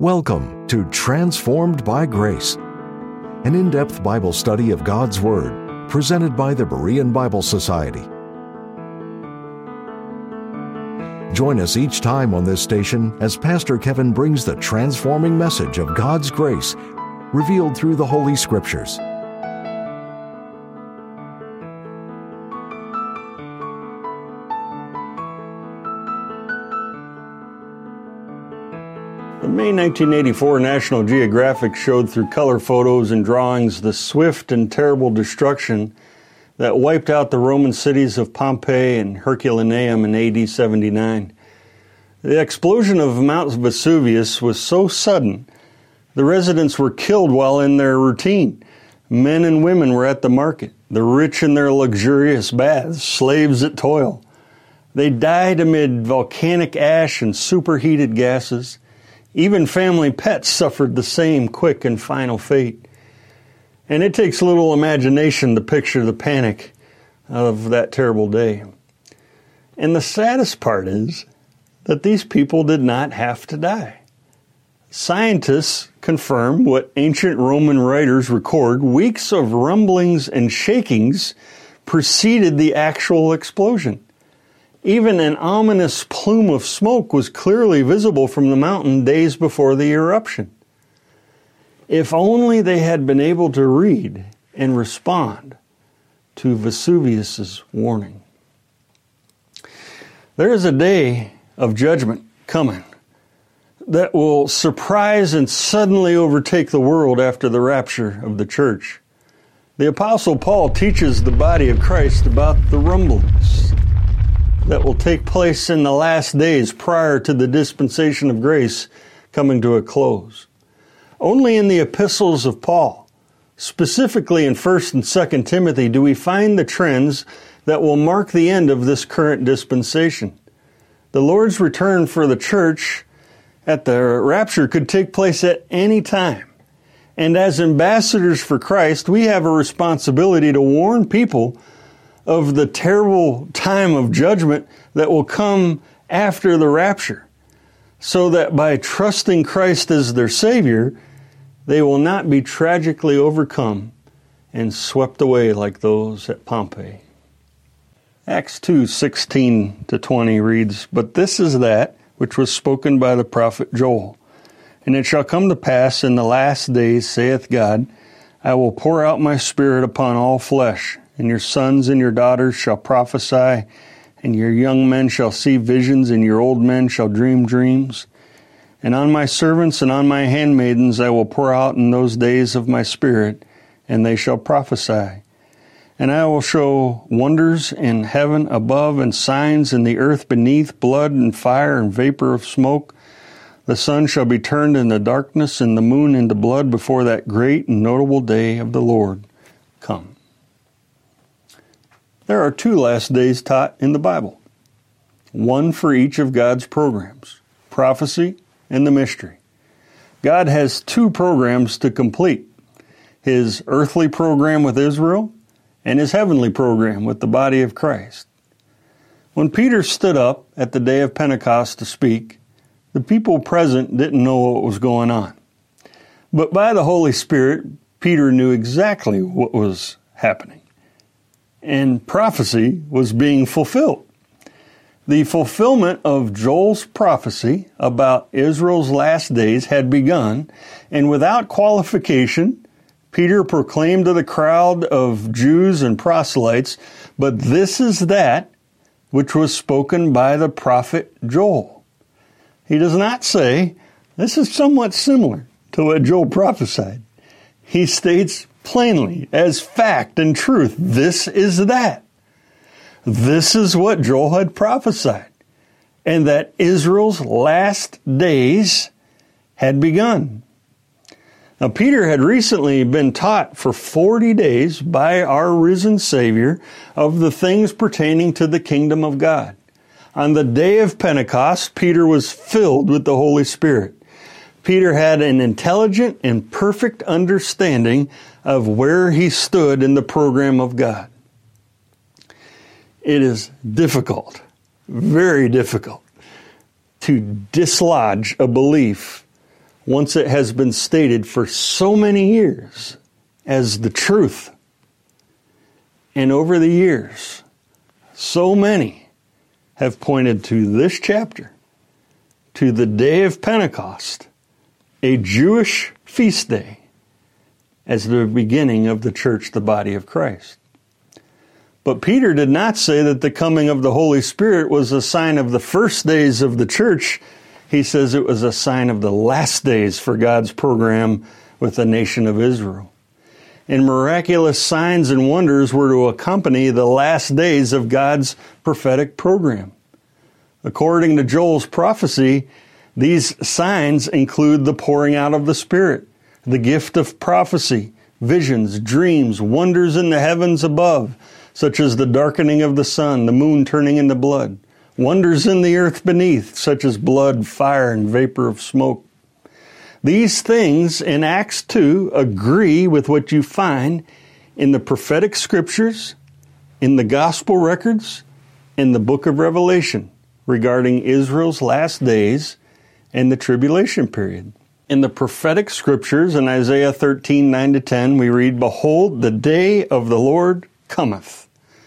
Welcome to Transformed by Grace, an in-depth Bible study of God's Word, presented by the Berean Bible Society. Join us each time on this station as Pastor Kevin brings the transforming message of God's grace revealed through the Holy Scriptures. The May 1984 National Geographic showed through color photos and drawings the swift and terrible destruction that wiped out the Roman cities of Pompeii and Herculaneum in AD 79. The explosion of Mount Vesuvius was so sudden, the residents were killed while in their routine. Men and women were at the market, the rich in their luxurious baths, slaves at toil. They died amid volcanic ash and superheated gases. Even family pets suffered the same quick and final fate. And it takes little imagination to picture the panic of that terrible day. And the saddest part is that these people did not have to die. Scientists confirm what ancient Roman writers record: weeks of rumblings and shakings preceded the actual explosion. Even an ominous plume of smoke was clearly visible from the mountain days before the eruption. If only they had been able to read and respond to Vesuvius's warning. There is a day of judgment coming that will surprise and suddenly overtake the world after the rapture of the church. The Apostle Paul teaches the body of Christ about the rumblings that will take place in the last days prior to the dispensation of grace coming to a close. Only in the epistles of Paul, specifically in 1st and 2nd Timothy, do we find the trends that will mark the end of this current dispensation. The Lord's return for the church at the rapture could take place at any time. And as ambassadors for Christ, we have a responsibility to warn people of the terrible time of judgment that will come after the rapture, so that by trusting Christ as their Savior, they will not be tragically overcome and swept away like those at Pompeii. Acts 2:16-20 reads, "But this is that which was spoken by the prophet Joel. And it shall come to pass in the last days, saith God, I will pour out my Spirit upon all flesh, and your sons and your daughters shall prophesy, and your young men shall see visions, and your old men shall dream dreams. And on my servants and on my handmaidens I will pour out in those days of my Spirit, and they shall prophesy. And I will show wonders in heaven above, and signs in the earth beneath, blood and fire and vapor of smoke. The sun shall be turned into darkness, and the moon into blood before that great and notable day of the Lord come." There are 2 last days taught in the Bible, one for each of God's programs, prophecy and the mystery. God has 2 programs to complete: His earthly program with Israel and His heavenly program with the body of Christ. When Peter stood up at the day of Pentecost to speak, the people present didn't know what was going on. But by the Holy Spirit, Peter knew exactly what was happening. And prophecy was being fulfilled. The fulfillment of Joel's prophecy about Israel's last days had begun, and without qualification, Peter proclaimed to the crowd of Jews and proselytes, "But this is that which was spoken by the prophet Joel." He does not say, "This is somewhat similar to what Joel prophesied." He states plainly, as fact and truth, this is that. This is what Joel had prophesied, and that Israel's last days had begun. Now, Peter had recently been taught for 40 days by our risen Savior of the things pertaining to the kingdom of God. On the day of Pentecost, Peter was filled with the Holy Spirit. Peter had an intelligent and perfect understanding of where he stood in the program of God. It is difficult, very difficult, to dislodge a belief once it has been stated for so many years as the truth. And over the years, so many have pointed to this chapter, to the day of Pentecost, a Jewish feast day, as the beginning of the church, the body of Christ. But Peter did not say that the coming of the Holy Spirit was a sign of the first days of the church. He says it was a sign of the last days for God's program with the nation of Israel. And miraculous signs and wonders were to accompany the last days of God's prophetic program. According to Joel's prophecy, these signs include the pouring out of the Spirit, the gift of prophecy, visions, dreams, wonders in the heavens above, such as the darkening of the sun, the moon turning into blood, wonders in the earth beneath, such as blood, fire, and vapor of smoke. These things in Acts 2 agree with what you find in the prophetic scriptures, in the gospel records, in the book of Revelation regarding Israel's last days and the tribulation period. In the prophetic scriptures in Isaiah 13, 9-10, we read, "Behold, the day of the Lord cometh,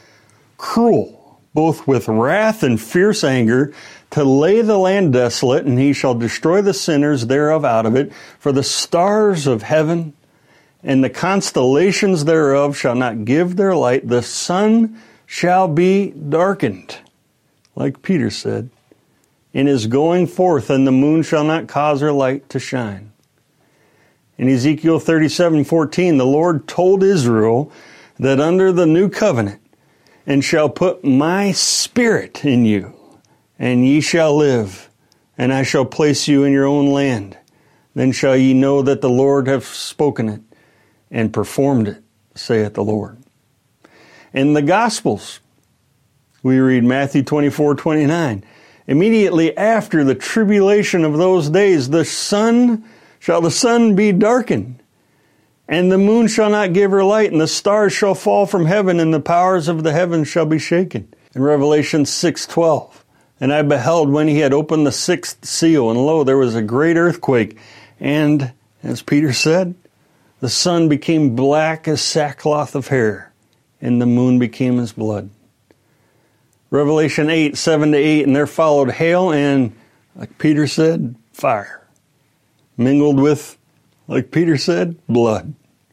cruel, both with wrath and fierce anger, to lay the land desolate, and he shall destroy the sinners thereof out of it. For the stars of heaven and the constellations thereof shall not give their light. The sun shall be darkened," like Peter said, "in his going forth, and the moon shall not cause her light to shine." In Ezekiel 37:14, the Lord told Israel that under the new covenant, "And shall put my spirit in you, and ye shall live, and I shall place you in your own land. Then shall ye know that the Lord hath spoken it, and performed it, saith the Lord." In the Gospels, we read Matthew 24:29, "Immediately after the tribulation of those days, the sun be darkened, and the moon shall not give her light, and the stars shall fall from heaven, and the powers of the heavens shall be shaken." In Revelation 6:12, "And I beheld when he had opened the sixth seal, and lo, there was a great earthquake, and," as Peter said, "the sun became black as sackcloth of hair, and the moon became as blood." Revelation 8:7-8, "And there followed hail and," like Peter said, "fire, mingled with," like Peter said, "blood.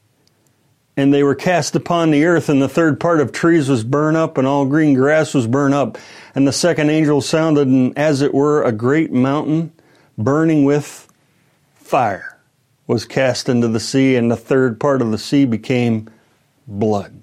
And they were cast upon the earth, and the third part of trees was burned up, and all green grass was burned up. And the second angel sounded, and as it were a great mountain burning with fire was cast into the sea, and the third part of the sea became blood."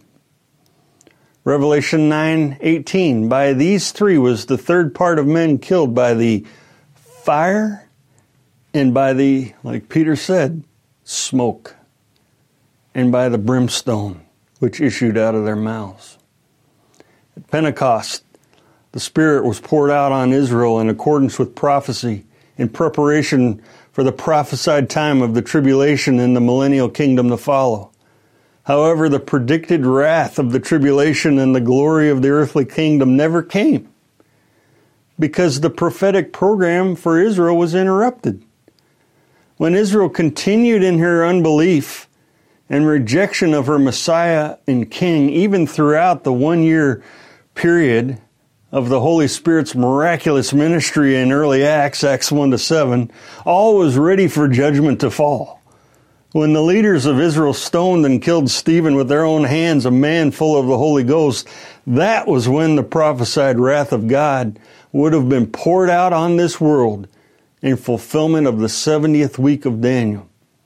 Revelation 9:18, "By these three was the third part of men killed, by the fire and by the," like Peter said, "smoke, and by the brimstone which issued out of their mouths." At Pentecost, the Spirit was poured out on Israel in accordance with prophecy, in preparation for the prophesied time of the tribulation and the millennial kingdom to follow. However, the predicted wrath of the tribulation and the glory of the earthly kingdom never came, because the prophetic program for Israel was interrupted. When Israel continued in her unbelief and rejection of her Messiah and King, even throughout the 1-year period of the Holy Spirit's miraculous ministry in early Acts 1-7, all was ready for judgment to fall. When the leaders of Israel stoned and killed Stephen with their own hands, a man full of the Holy Ghost, that was when the prophesied wrath of God would have been poured out on this world in fulfillment of the 70th week of Daniel.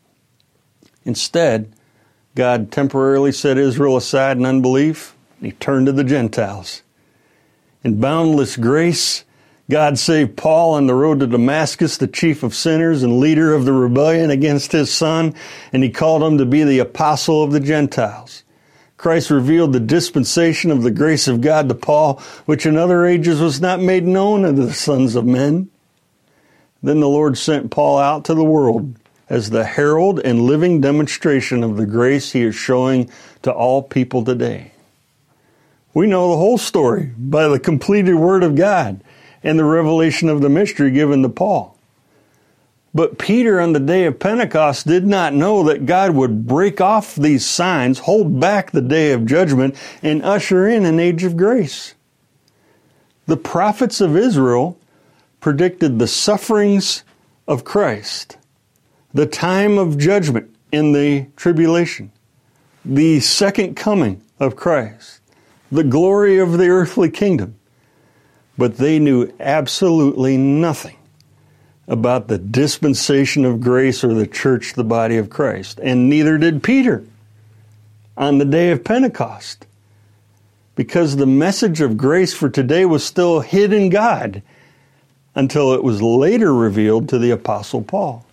Instead, God temporarily set Israel aside in unbelief, and he turned to the Gentiles. In boundless grace, God saved Paul on the road to Damascus, the chief of sinners and leader of the rebellion against his son, and he called him to be the apostle of the Gentiles. Christ revealed the dispensation of the grace of God to Paul, which in other ages was not made known unto the sons of men. Then the Lord sent Paul out to the world as the herald and living demonstration of the grace he is showing to all people today. We know the whole story by the completed Word of God and the revelation of the mystery given to Paul. But Peter on the day of Pentecost did not know that God would break off these signs, hold back the day of judgment, and usher in an age of grace. The prophets of Israel predicted the sufferings of Christ, the time of judgment in the tribulation, the second coming of Christ, the glory of the earthly kingdom. But they knew absolutely nothing about the dispensation of grace or the church, the body of Christ. And neither did Peter on the day of Pentecost, because the message of grace for today was still hid in God until it was later revealed to the Apostle Paul.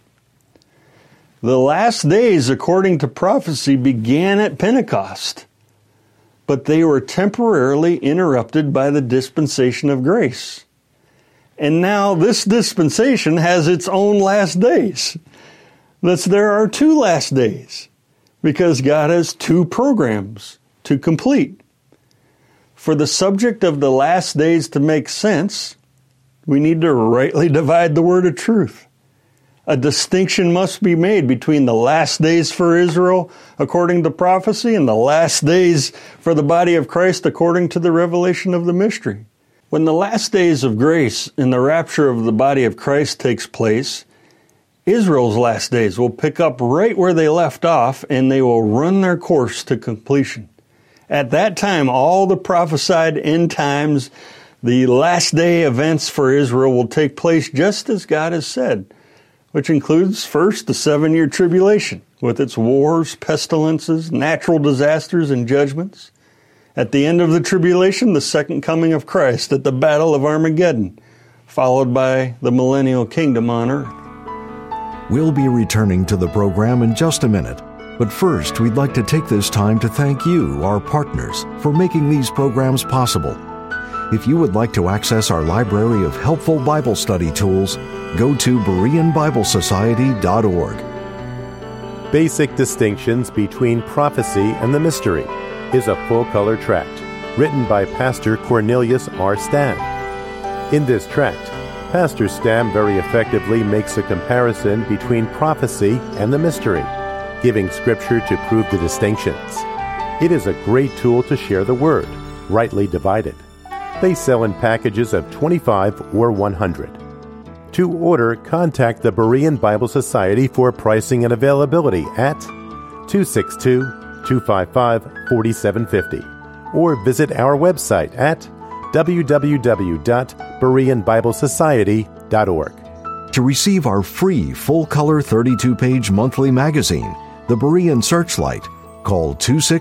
The last days, according to prophecy, began at Pentecost, but they were temporarily interrupted by the dispensation of grace. And now this dispensation has its own last days. There are two last days, because God has two programs to complete. For the subject of the last days to make sense, we need to rightly divide the word of truth. A distinction must be made between the last days for Israel according to prophecy and the last days for the body of Christ according to the revelation of the mystery. When the last days of grace and the rapture of the body of Christ takes place, Israel's last days will pick up right where they left off, and they will run their course to completion. At that time, all the prophesied end times, the last day events for Israel will take place just as God has said, which includes first the 7-year tribulation with its wars, pestilences, natural disasters, and judgments. At the end of the tribulation, the second coming of Christ at the Battle of Armageddon, followed by the millennial kingdom on earth. We'll be returning to the program in just a minute, but first we'd like to take this time to thank you, our partners, for making these programs possible. If you would like to access our library of helpful Bible study tools, go to BereanBibleSociety.org. Basic Distinctions Between Prophecy and the Mystery is a full-color tract written by Pastor Cornelius R. Stam. In this tract, Pastor Stam very effectively makes a comparison between prophecy and the mystery, giving Scripture to prove the distinctions. It is a great tool to share the Word, rightly divided. They sell in packages of 25 or 100. To order, contact the Berean Bible Society for pricing and availability at 262-255-4750 or visit our website at www.BereanBibleSociety.org. To receive our free full-color 32-page monthly magazine, The Berean Searchlight, call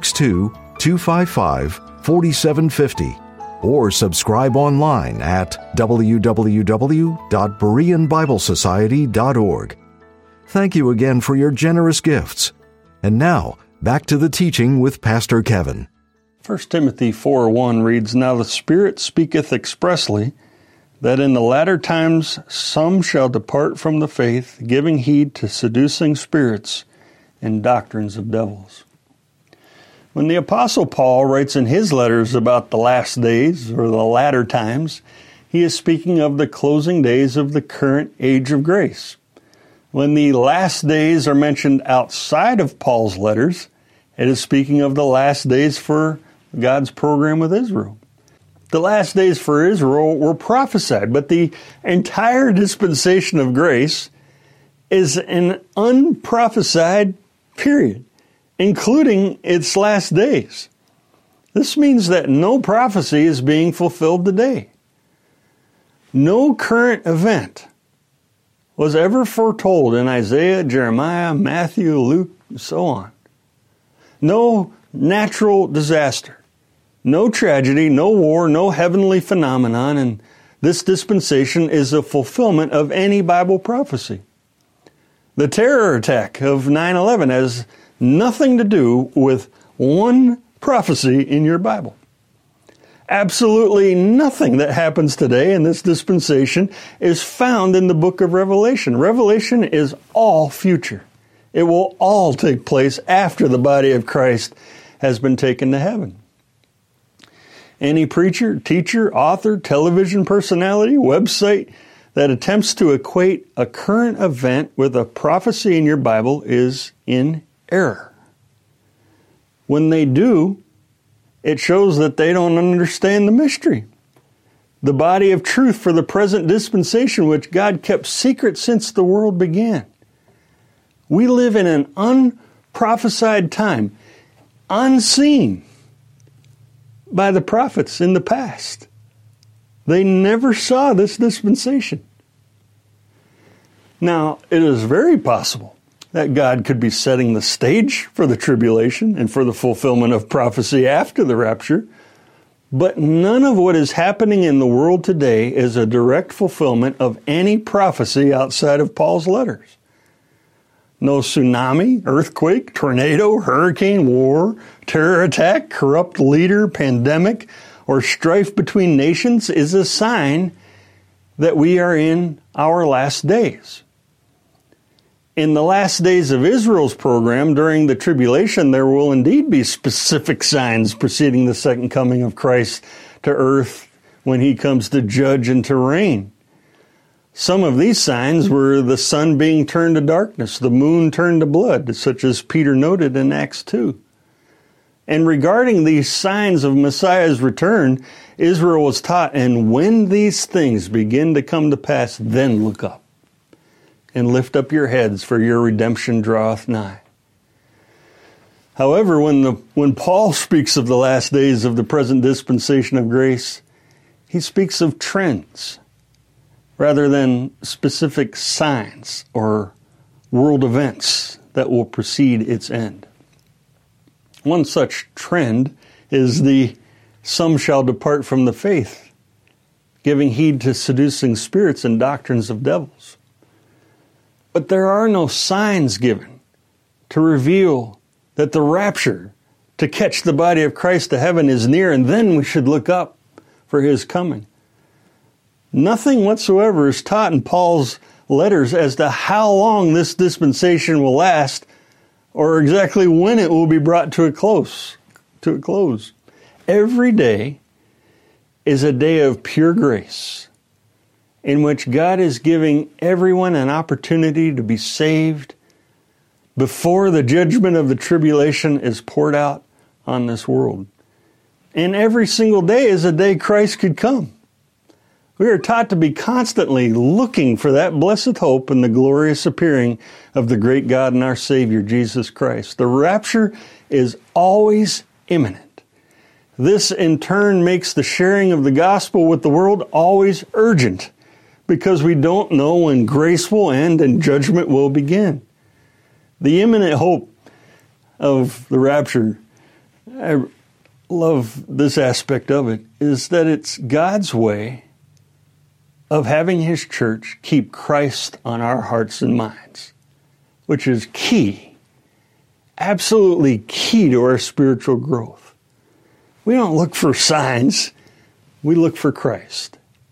262-255-4750 or subscribe online at www.BereanBibleSociety.org. Thank you again for your generous gifts. And now, back to the teaching with Pastor Kevin. 1 Timothy 4:1 reads, "Now the Spirit speaketh expressly, that in the latter times some shall depart from the faith, giving heed to seducing spirits and doctrines of devils." When the Apostle Paul writes in his letters about the last days or the latter times, he is speaking of the closing days of the current age of grace. When the last days are mentioned outside of Paul's letters, it is speaking of the last days for God's program with Israel. The last days for Israel were prophesied, but the entire dispensation of grace is an unprophesied period, including its last days. This means that no prophecy is being fulfilled today. No current event was ever foretold in Isaiah, Jeremiah, Matthew, Luke, and so on. No natural disaster, no tragedy, no war, no heavenly phenomenon, and this dispensation is a fulfillment of any Bible prophecy. The terror attack of 9/11 has nothing to do with one prophecy in your Bible. Absolutely nothing that happens today in this dispensation is found in the book of Revelation. Revelation is all future. It will all take place after the body of Christ has been taken to heaven. Any preacher, teacher, author, television personality, website that attempts to equate a current event with a prophecy in your Bible is in error. When they do, it shows that they don't understand the mystery, the body of truth for the present dispensation, which God kept secret since the world began. We live in an unprophesied time, unseen by the prophets in the past. They never saw this dispensation. Now, it is very possible that God could be setting the stage for the tribulation and for the fulfillment of prophecy after the rapture, but none of what is happening in the world today is a direct fulfillment of any prophecy outside of Paul's letters. No tsunami, earthquake, tornado, hurricane, war, terror attack, corrupt leader, pandemic, or strife between nations is a sign that we are in our last days. In the last days of Israel's program during the tribulation, there will indeed be specific signs preceding the second coming of Christ to earth when he comes to judge and to reign. Some of these signs were the sun being turned to darkness, the moon turned to blood, such as Peter noted in Acts 2. And regarding these signs of Messiah's return, Israel was taught, and when these things begin to come to pass, then look up and lift up your heads, for your redemption draweth nigh. However, when Paul speaks of the last days of the present dispensation of grace, he speaks of trends rather than specific signs or world events that will precede its end. One such trend is the "some shall depart from the faith," giving heed to seducing spirits and doctrines of devils. But there are no signs given to reveal that the rapture, to catch the body of Christ to heaven, is near, and then we should look up for his coming. Nothing whatsoever is taught in Paul's letters as to how long this dispensation will last, or exactly when it will be brought to a close. Every day is a day of pure grace, in which God is giving everyone an opportunity to be saved before the judgment of the tribulation is poured out on this world. And every single day is a day Christ could come. We are taught to be constantly looking for that blessed hope and the glorious appearing of the great God and our Savior, Jesus Christ. The rapture is always imminent. This in turn makes the sharing of the gospel with the world always urgent, because we don't know when grace will end and judgment will begin. The imminent hope of the rapture, I love this aspect of it, is that it's God's way of having his church keep Christ on our hearts and minds, which is key, absolutely key to our spiritual growth. We don't look for signs, we look for Christ.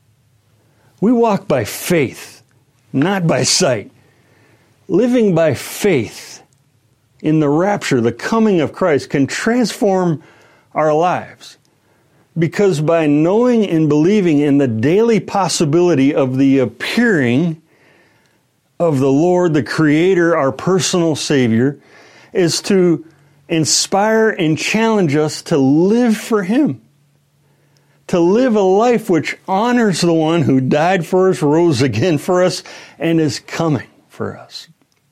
We walk by faith, not by sight. Living by faith in the rapture, the coming of Christ, can transform our lives. Because by knowing and believing in the daily possibility of the appearing of the Lord, the Creator, our personal Savior, is to inspire and challenge us to live for him. To live a life which honors the one who died for us, rose again for us, and is coming for us.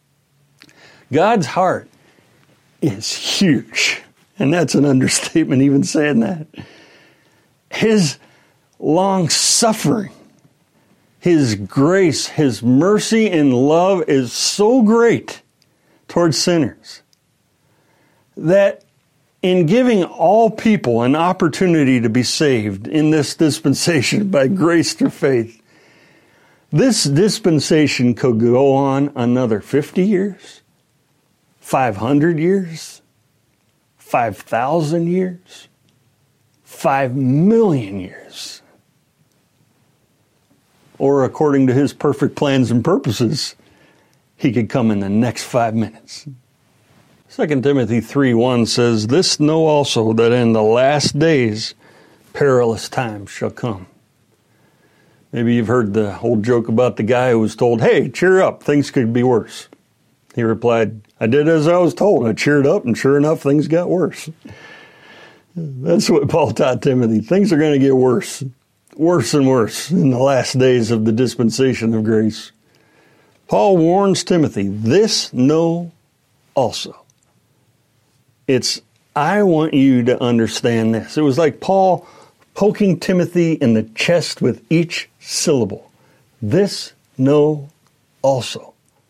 God's heart is huge, and that's an understatement even saying that. His long-suffering, his grace, his mercy and love is so great towards sinners that in giving all people an opportunity to be saved in this dispensation by grace through faith, this dispensation could go on another 50 years, 500 years, 5,000 years, 5 million years. Or according to his perfect plans and purposes, he could come in the next 5 minutes. 2 Timothy 3:1 says, "This know also, that in the last days perilous times shall come." Maybe you've heard the old joke about the guy who was told, "Hey, cheer up, things could be worse." He replied, "I did as I was told. I cheered up, and sure enough, things got worse." That's what Paul taught Timothy. Things are going to get worse, worse and worse in the last days of the dispensation of grace. Paul warns Timothy, "This know also." I want you to understand this. It was like Paul poking Timothy in the chest with each syllable. This know also.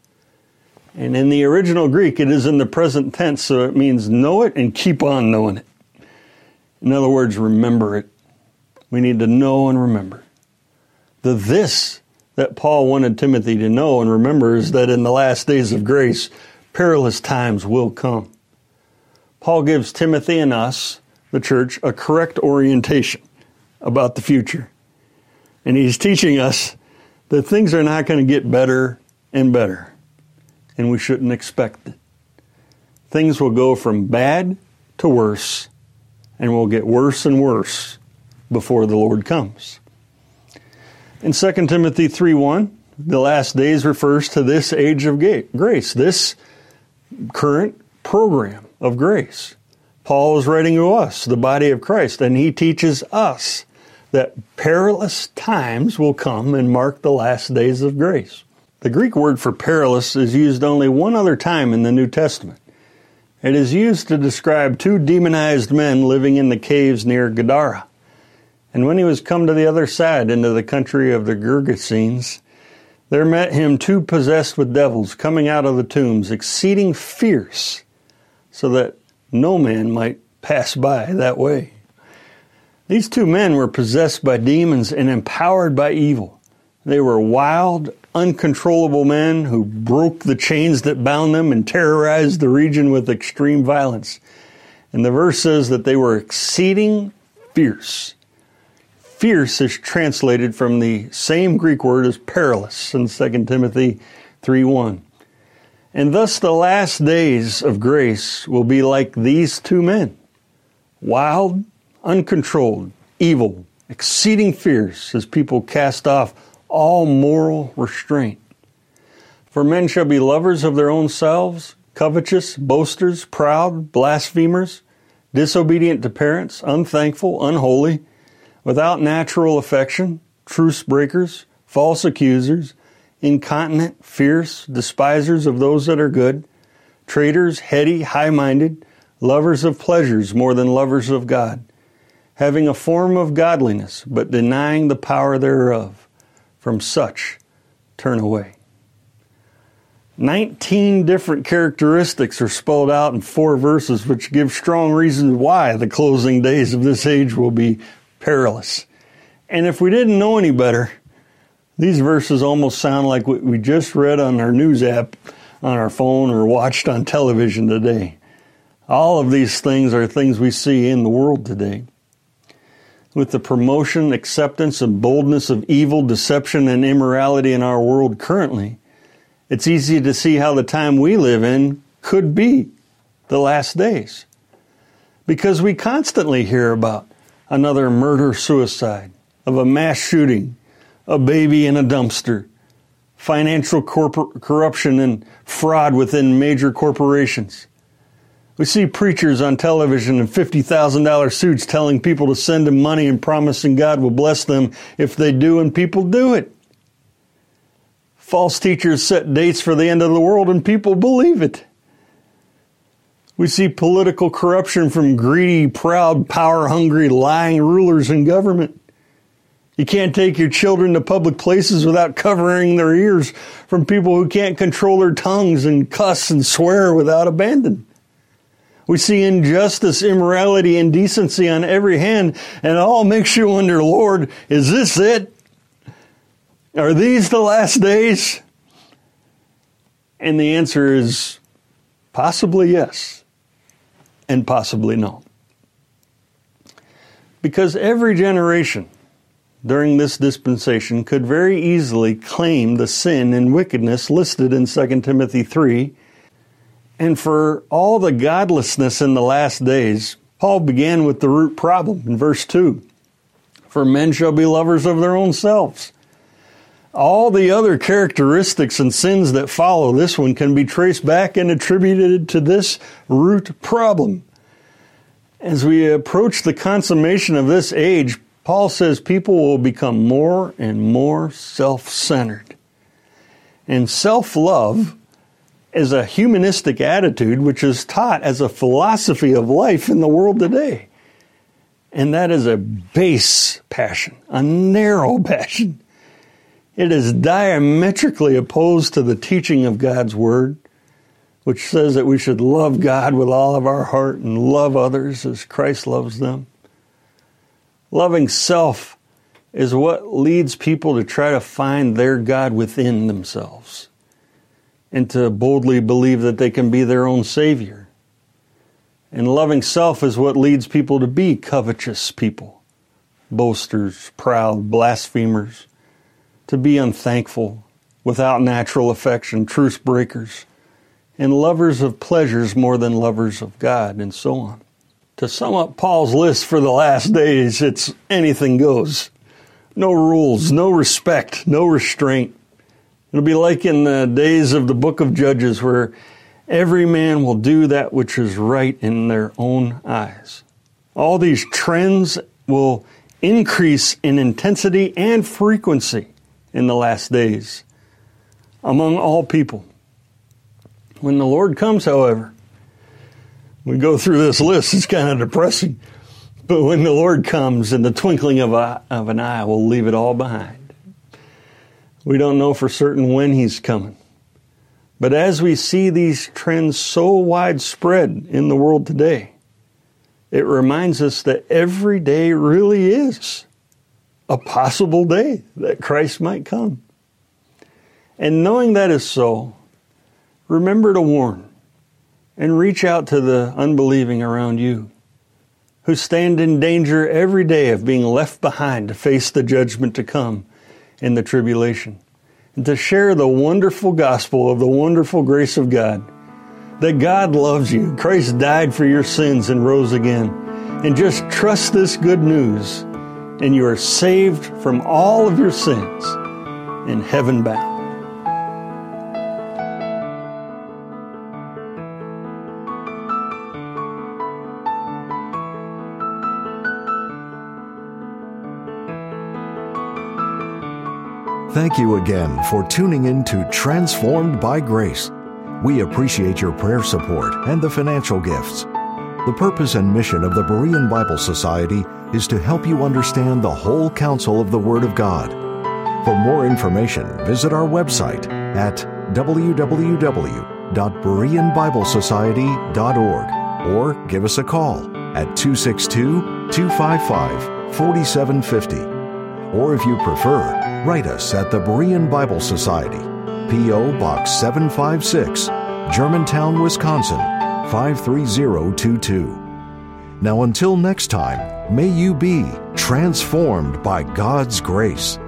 And in the original Greek, it is in the present tense, so it means know it and keep on knowing it. In other words, remember it. We need to know and remember. The this that Paul wanted Timothy to know and remember is that in the last days of grace, perilous times will come. Paul gives Timothy and us, the church, a correct orientation about the future. And he's teaching us that things are not going to get better and better. And we shouldn't expect it. Things will go from bad to worse, and will get worse and worse before the Lord comes. In 2 Timothy 3:1, the last days refers to this age of grace, this current program of grace. Paul is writing to us, the body of Christ, and he teaches us that perilous times will come and mark the last days of grace. The Greek word for perilous is used only one other time in the New Testament. It is used to describe two demonized men living in the caves near Gadara. And when he was come to the other side, into the country of the Gergesenes, there met him two possessed with devils, coming out of the tombs, exceeding fierce, so that no man might pass by that way. These two men were possessed by demons and empowered by evil. They were wild, uncontrollable men who broke the chains that bound them and terrorized the region with extreme violence. And the verse says that they were exceeding fierce. Fierce is translated from the same Greek word as perilous in 2 Timothy 3:1. And thus the last days of grace will be like these two men. Wild, uncontrolled, evil, exceeding fierce, as people cast off all moral restraint. For men shall be lovers of their own selves, covetous, boasters, proud, blasphemers, disobedient to parents, unthankful, unholy, without natural affection, truce breakers, false accusers, incontinent, fierce, despisers of those that are good, traitors, heady, high-minded, lovers of pleasures more than lovers of God, having a form of godliness, but denying the power thereof. From such, turn away. 19 different characteristics are spelled out in 4 verses, which give strong reasons why the closing days of this age will be perilous. And if we didn't know any better, these verses almost sound like what we just read on our news app on our phone or watched on television today. All of these things are things we see in the world today. With the promotion, acceptance, and boldness of evil, deception, and immorality in our world currently, it's easy to see how the time we live in could be the last days. Because we constantly hear about another murder-suicide, of a mass shooting, a baby in a dumpster, financial corruption and fraud within major corporations. We see preachers on television in $50,000 suits telling people to send them money and promising God will bless them if they do, and people do it. False teachers set dates for the end of the world, and people believe it. We see political corruption from greedy, proud, power-hungry, lying rulers in government. You can't take your children to public places without covering their ears from people who can't control their tongues and cuss and swear without abandon. We see injustice, immorality, indecency on every hand, and it all makes you wonder, Lord, is this it? Are these the last days? And the answer is possibly yes, and possibly no. Because every generation during this dispensation could very easily claim the sin and wickedness listed in 2 Timothy 3. And for all the godlessness in the last days, Paul began with the root problem in verse 2. For men shall be lovers of their own selves, All the other characteristics and sins that follow this one can be traced back and attributed to this root problem. As we approach the consummation of this age, Paul says people will become more and more self-centered. And self-love is a humanistic attitude which is taught as a philosophy of life in the world today. And that is a base passion, a narrow passion. It is diametrically opposed to the teaching of God's Word, which says that we should love God with all of our heart and love others as Christ loves them. Loving self is what leads people to try to find their God within themselves and to boldly believe that they can be their own Savior. And loving self is what leads people to be covetous people, boasters, proud, blasphemers, to be unthankful, without natural affection, truce breakers, and lovers of pleasures more than lovers of God, and so on. To sum up Paul's list for the last days, it's anything goes. No rules, no respect, no restraint. It'll be like in the days of the book of Judges where every man will do that which is right in their own eyes. All these trends will increase in intensity and frequency in the last days among all people. When the Lord comes, however, we go through this list, it's kind of depressing. But when the Lord comes, in the twinkling of an eye, we'll leave it all behind. We don't know for certain when He's coming. But as we see these trends so widespread in the world today, it reminds us that every day really is a possible day that Christ might come. And knowing that is so, remember to warn and reach out to the unbelieving around you who stand in danger every day of being left behind to face the judgment to come in the tribulation, and to share the wonderful gospel of the wonderful grace of God, that God loves you, Christ died for your sins and rose again, and just trust this good news, and you are saved from all of your sins and heaven bound. Thank you again for tuning in to Transformed by Grace. We appreciate your prayer support and the financial gifts. The purpose and mission of the Berean Bible Society is to help you understand the whole counsel of the Word of God. For more information, visit our website at www.bereanbiblesociety.org or give us a call at 262-255-4750. Or if you prefer, write us at the Berean Bible Society, P.O. Box 756, Germantown, Wisconsin, 53022. Now until next time, may you be transformed by God's grace.